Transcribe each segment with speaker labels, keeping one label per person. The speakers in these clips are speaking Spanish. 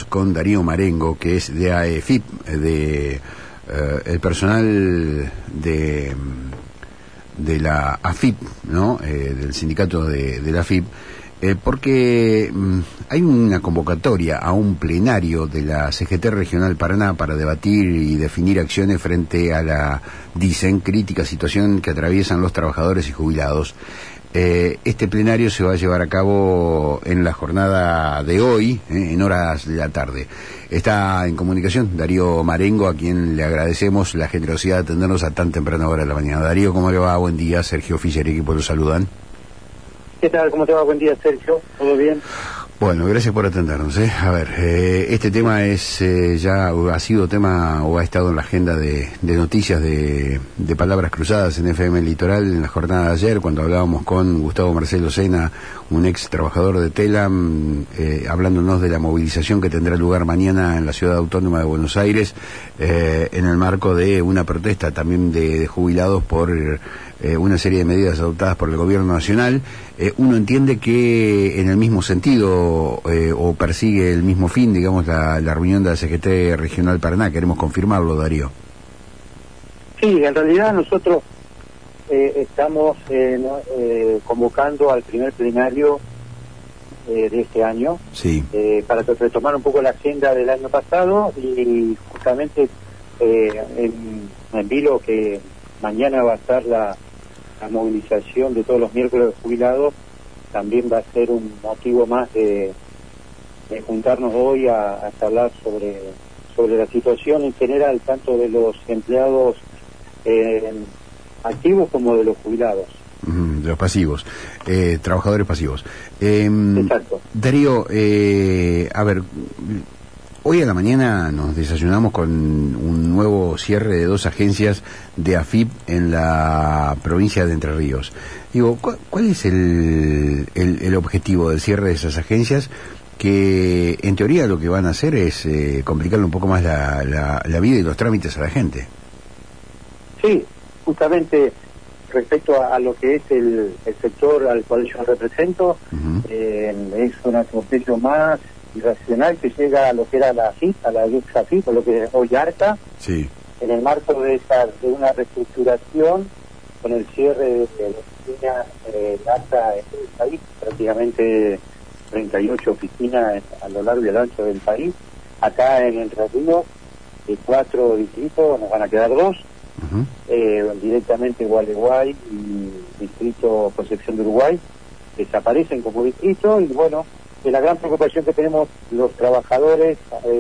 Speaker 1: con Darío Marengo, que es de AFIP, el personal de la AFIP, ¿no? Del sindicato de la AFIP, porque hay una convocatoria a un plenario de la CGT Regional Paraná para debatir y definir acciones frente a la, dicen, crítica situación que atraviesan los trabajadores y jubilados. Este plenario se va a llevar a cabo en la jornada de hoy, en horas de la tarde. Está en comunicación Darío Marengo, a quien le agradecemos la generosidad de atendernos a tan temprana hora de la mañana. Darío, ¿cómo le va? Buen día. Sergio Fischer y equipo lo saludan.
Speaker 2: ¿Qué tal? ¿Cómo te va? Buen día, Sergio. ¿Todo bien?
Speaker 1: Bueno, gracias por atendernos. A ver, este tema es ya ha sido tema o ha estado en la agenda de noticias de Palabras Cruzadas en FM Litoral en la jornada de ayer, cuando hablábamos con Gustavo Marcelo Sena, un ex trabajador de Telam, hablándonos de la movilización que tendrá lugar mañana en la Ciudad Autónoma de Buenos Aires, en el marco de una protesta también de jubilados por una serie de medidas adoptadas por el gobierno nacional. Uno entiende que en el mismo sentido o persigue el mismo fin, digamos, la reunión de la CGT Regional Paraná. Queremos confirmarlo, Darío.
Speaker 2: Sí, en realidad nosotros estamos convocando al primer plenario de este año,
Speaker 1: sí,
Speaker 2: para retomar un poco la agenda del año pasado y justamente en vilo que mañana va a estar la movilización de todos los miércoles jubilados. También va a ser un motivo más de juntarnos hoy a charlar sobre la situación en general, tanto de los empleados activos como de los jubilados.
Speaker 1: De los pasivos, trabajadores pasivos.
Speaker 2: Exacto.
Speaker 1: Darío, a ver, hoy a la mañana nos desayunamos con un nuevo cierre de 2 agencias de AFIP en la provincia de Entre Ríos. Digo, ¿cuál es el objetivo del cierre de esas agencias? Que en teoría lo que van a hacer es complicarle un poco más la vida y los trámites a la gente.
Speaker 2: Sí, justamente respecto a lo que es el sector al cual yo represento, es un atropello más irracional que llega a lo que era la AFIP, a la ex AFIP, o lo que es hoy ARTA,
Speaker 1: sí,
Speaker 2: en el marco de una reestructuración con el cierre de oficinas ARTA en el país, prácticamente 38 oficinas a lo largo y al ancho del país. Acá en Entre Ríos, de 4 distritos, nos van a quedar 2, directamente Gualeguay y distrito Concepción de Uruguay, desaparecen como distrito. Y bueno, la gran preocupación que tenemos los trabajadores,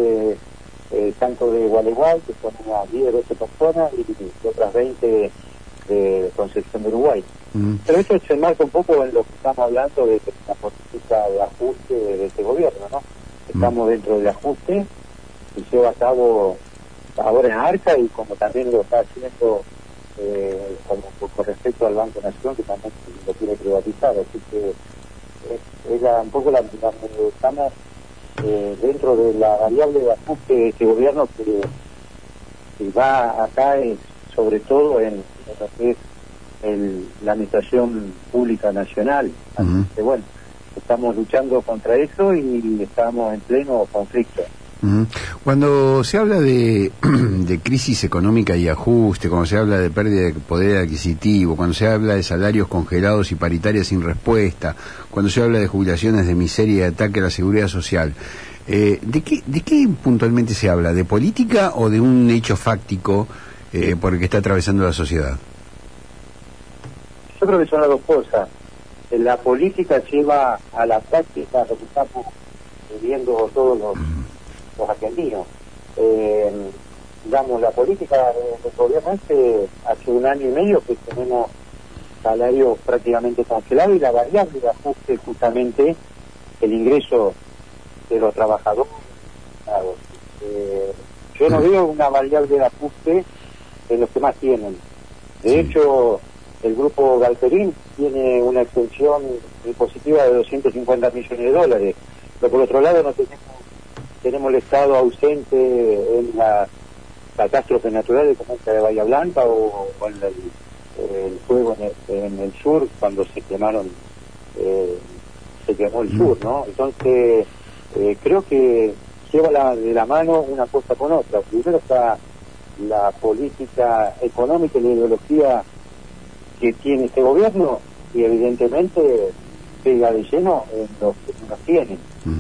Speaker 2: tanto de Gualeguay, que son unas 10 o 12 personas, y otras 20 de Concepción de Uruguay. Pero esto se enmarca un poco en lo que estamos hablando de la política de ajuste de este gobierno, ¿no? Estamos dentro del ajuste que se lleva a cabo ahora en ARCA, y como también lo está haciendo con respecto al Banco Nación, que también lo quiere privatizar. Así que es un poco estamos dentro de la variable de ajuste de este gobierno que va acá, sobre todo en lo que es la administración pública nacional. Así que bueno, estamos luchando contra eso y estamos en pleno conflicto.
Speaker 1: Cuando se habla de crisis económica y ajuste, cuando se habla de pérdida de poder adquisitivo, cuando se habla de salarios congelados y paritarias sin respuesta, cuando se habla de jubilaciones de miseria y ataque a la seguridad social, ¿de qué puntualmente se habla? ¿De política o de un hecho fáctico por el que está atravesando la sociedad?
Speaker 2: Yo creo que son las dos cosas. La política lleva a la práctica lo que estamos viviendo todos los argentinos. Digamos, la política del gobierno hace 1 año y medio que tenemos salarios prácticamente congelados, y la variable de ajuste justamente el ingreso de los trabajadores. Yo no veo una variable de ajuste en los que más tienen. De hecho, el grupo Galperín tiene una extensión impositiva de $250 millones, pero por otro lado no tenemos el Estado ausente en las catástrofes naturales como esta de Bahía Blanca o en el fuego en el sur, cuando se quemó el sur, ¿no? Entonces creo que lleva de la mano una cosa con otra. Primero está la política económica y la ideología que tiene este gobierno, y evidentemente pega de lleno en los que no tienen.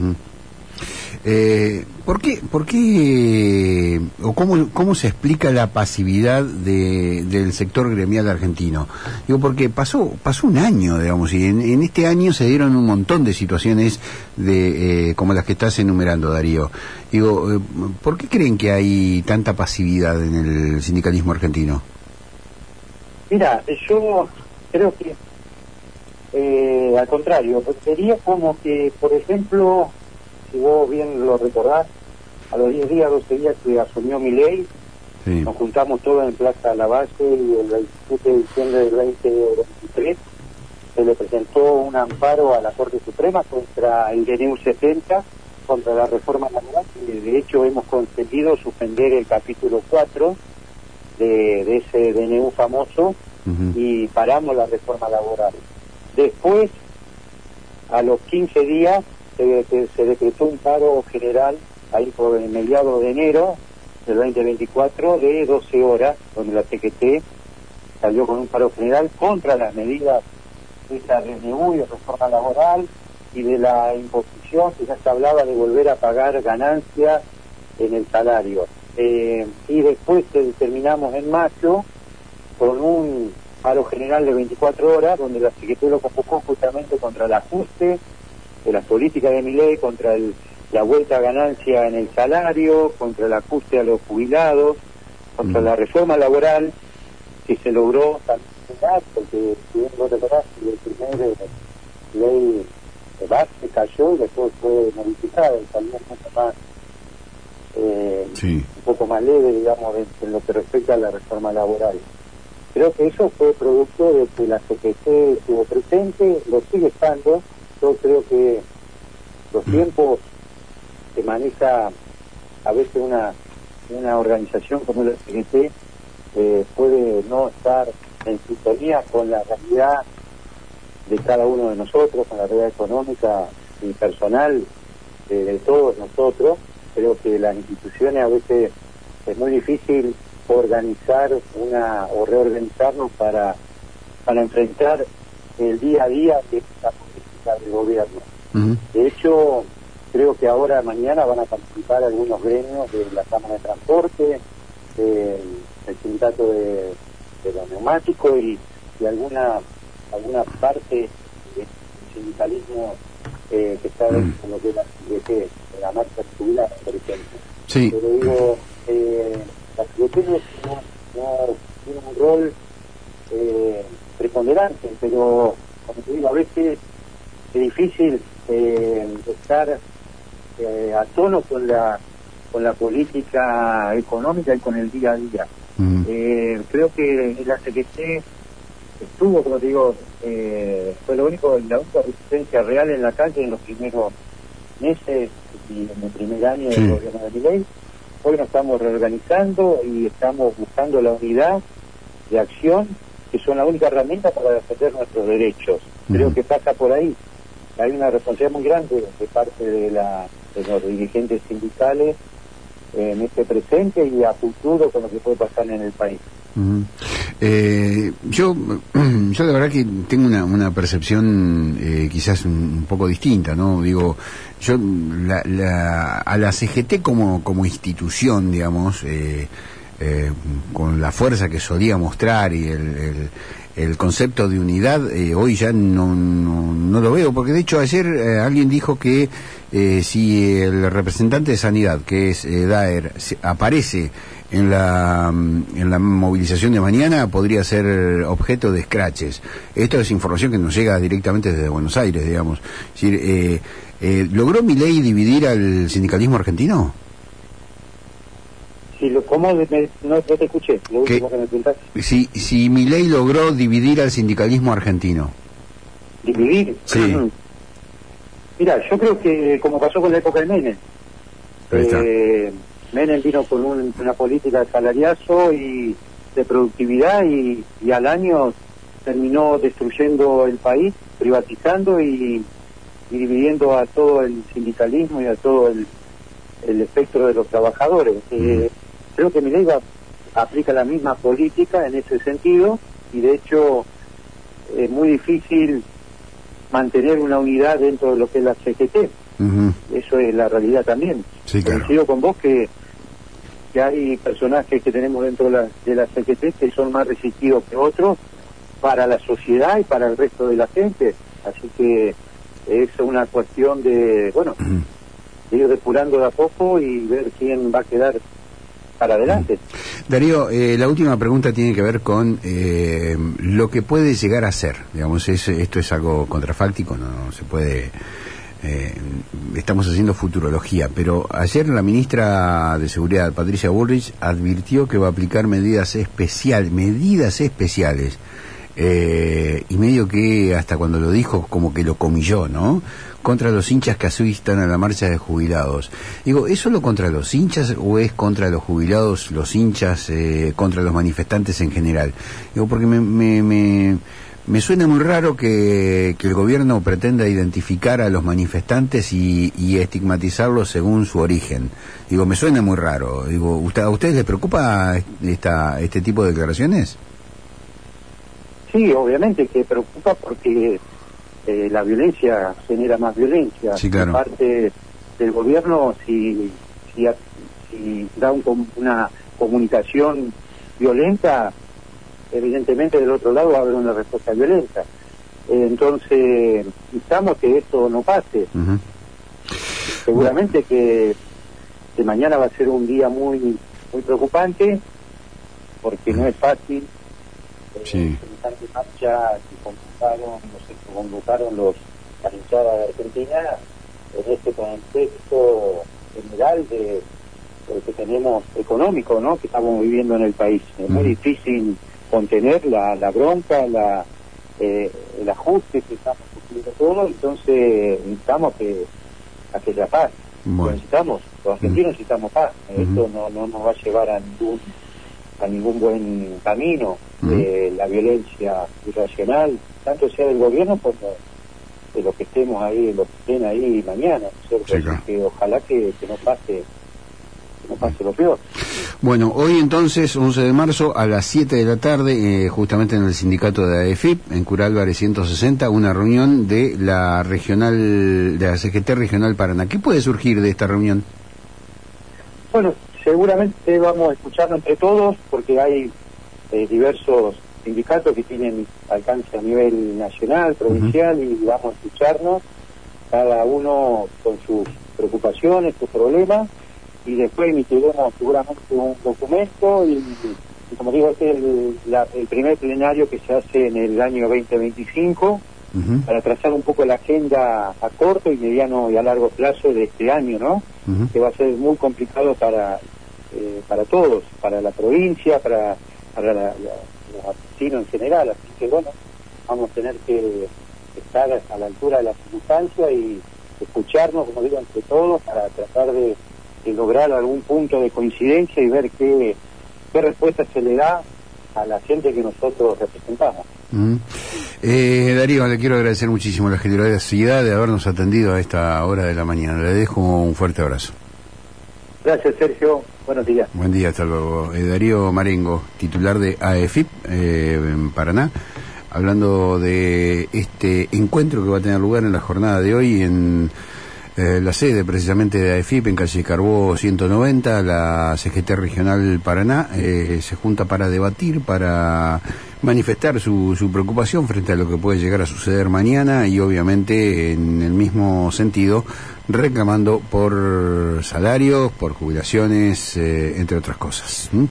Speaker 1: ¿Por qué o cómo se explica la pasividad del sector gremial argentino? Digo, porque pasó un año, digamos, y en este año se dieron un montón de situaciones como las que estás enumerando, Darío. Digo, ¿por qué creen que hay tanta pasividad en el sindicalismo argentino?
Speaker 2: Mira, yo creo que al contrario, sería como que, por ejemplo, si vos bien lo recordás, a los 10 días, 12 días que asumió Milei, sí, nos juntamos todos en Plaza Lavalle y el 27 de diciembre del 2023 se le presentó un amparo a la Corte Suprema contra el DNU 70, contra la reforma laboral, y de hecho hemos conseguido suspender el capítulo 4 de ese DNU famoso, y paramos la reforma laboral. Después, a los 15 días, se decretó un paro general ahí por el mediado de enero del 2024 de 12 horas, donde la CGT salió con un paro general contra las medidas de la DNU y de reforma laboral y de la imposición, que ya se hablaba de volver a pagar ganancias en el salario. Y después terminamos en mayo con un paro general de 24 horas, donde la CGT lo convocó justamente contra el ajuste de las políticas de Milei, contra la vuelta a ganancia en el salario, contra el ajuste a los jubilados, contra la reforma laboral que se logró también, porque si bien no recordás, el primer ley de base cayó y después fue modificada y salió mucho más un poco más leve, digamos, en lo que respecta a la reforma laboral. Creo que eso fue producto de que la CGT estuvo presente, lo sigue estando. Yo creo que los tiempos que maneja a veces una organización como la CGT puede no estar en sintonía con la realidad de cada uno de nosotros, con la realidad económica y personal de todos nosotros. Creo que las instituciones a veces es muy difícil organizar o reorganizarnos para enfrentar el día a día de la política del gobierno. De hecho, creo que mañana van a participar algunos gremios de la Cámara de Transporte, el sindicato de los neumáticos y alguna parte del sindicalismo que está en lo que es la marcha jubilada, por ejemplo.
Speaker 1: Sí.
Speaker 2: Pero digo, la CGT no tiene un rol preponderante, pero como te digo, a veces es difícil estar a tono con la política económica y con el día a día. Creo que la CGT estuvo, como te digo, fue la única resistencia real en la calle en los primeros meses y en el primer año del gobierno de Milei. Hoy nos estamos reorganizando y estamos buscando la unidad de acción, que son la única herramienta para defender nuestros derechos. Creo que pasa por ahí. Hay una responsabilidad muy grande de parte de los dirigentes sindicales en este presente y a futuro con lo que puede pasar en el país.
Speaker 1: Yo la verdad que tengo una percepción quizás un poco distinta, ¿no? Digo, yo a la CGT como institución, digamos, con la fuerza que solía mostrar y el concepto de unidad, hoy ya no lo veo, porque de hecho ayer alguien dijo que si el representante de Sanidad, que es Daer, aparece en la movilización de mañana, podría ser objeto de escraches. Esto es información que nos llega directamente desde Buenos Aires, digamos. Es decir, ¿logró Milei dividir al sindicalismo argentino?
Speaker 2: ¿Cómo? No te escuché, lo último que me preguntaste.
Speaker 1: Si Milei logró dividir al sindicalismo argentino.
Speaker 2: ¿Dividir?
Speaker 1: Sí.
Speaker 2: Mira, yo creo que como pasó con la época de Menem, Menem vino con una política de salariazo y de productividad y al año terminó destruyendo el país, privatizando y dividiendo a todo el sindicalismo y a todo el espectro de los trabajadores. Creo que Milei aplica la misma política en ese sentido, y de hecho es muy difícil mantener una unidad dentro de lo que es la CGT. Eso es la realidad también.
Speaker 1: Sí, claro.
Speaker 2: Coincido con vos que hay personajes que tenemos dentro de la CGT que son más resistivos que otros para la sociedad y para el resto de la gente. Así que es una cuestión de, bueno, de ir depurando de a poco y ver quién va a quedar para adelante.
Speaker 1: Darío, la última pregunta tiene que ver con lo que puede llegar a ser. Digamos, esto es algo contrafáctico, no se puede... estamos haciendo futurología, pero ayer la ministra de Seguridad, Patricia Bullrich, advirtió que va a aplicar medidas especiales, y medio que hasta cuando lo dijo como que lo comilló, ¿no? Contra los hinchas que asistan a la marcha de jubilados. Digo, ¿es solo contra los hinchas o es contra los jubilados, los hinchas, contra los manifestantes en general? Digo, porque me suena muy raro que el gobierno pretenda identificar a los manifestantes y estigmatizarlos según su origen. Digo, me suena muy raro. Digo, ¿a ustedes les preocupa este tipo de declaraciones?
Speaker 2: Sí, obviamente que preocupa porque la violencia genera más violencia.
Speaker 1: Sí, claro.
Speaker 2: Por parte del gobierno, si da una comunicación violenta, evidentemente del otro lado va a haber una respuesta violenta. Entonces, necesitamos que esto no pase. Seguramente que mañana va a ser un día muy preocupante, porque no es fácil. Semejante marcha que convocaron la hinchada de Argentina en este contexto general de que tenemos económico, ¿no?, que estamos viviendo en el país. Es muy difícil contener la bronca, el ajuste que estamos sufriendo todo, entonces necesitamos que haya paz.
Speaker 1: Bueno.
Speaker 2: Necesitamos, los argentinos necesitamos paz. Esto no nos va a llevar a ningún buen camino. La violencia irracional, tanto sea del gobierno como de los que estemos ahí, los que estén ahí mañana, ¿no es cierto?
Speaker 1: Sí, claro.
Speaker 2: Que ojalá que no pase lo peor.
Speaker 1: Bueno, hoy entonces, 11 de marzo, a las 7 de la tarde, justamente en el sindicato de AEFIP, en Cura Álvarez 160, una reunión de la CGT Regional Paraná. ¿Qué puede surgir de esta reunión?
Speaker 2: Bueno, seguramente vamos a escucharlo entre todos, porque hay diversos sindicatos que tienen alcance a nivel nacional, provincial, y vamos a escucharnos, cada uno con sus preocupaciones, sus problemas, y después emitiremos seguramente un documento y como digo, este es el primer plenario que se hace en el año 2025 para trazar un poco la agenda a corto y mediano y a largo plazo de este año, ¿no? Que va a ser muy complicado para todos, para la provincia, para los argentinos en general. Así que bueno, vamos a tener que estar a la altura de la circunstancia y escucharnos, como digo, entre todos para tratar de lograr algún punto de coincidencia y ver qué respuesta se le da a la gente que nosotros representamos.
Speaker 1: Darío, le quiero agradecer muchísimo la generosidad de habernos atendido a esta hora de la mañana. Le dejo un fuerte abrazo.
Speaker 2: Gracias, Sergio. Buenos días.
Speaker 1: Buen día, hasta luego. Darío Marengo, titular de AEFIP en Paraná, hablando de este encuentro que va a tener lugar en la jornada de hoy en la sede precisamente de AEFIP en calle Carbó 190. La CGT Regional Paraná se junta para debatir, para manifestar su preocupación frente a lo que puede llegar a suceder mañana y obviamente en el mismo sentido reclamando por salarios, por jubilaciones, entre otras cosas.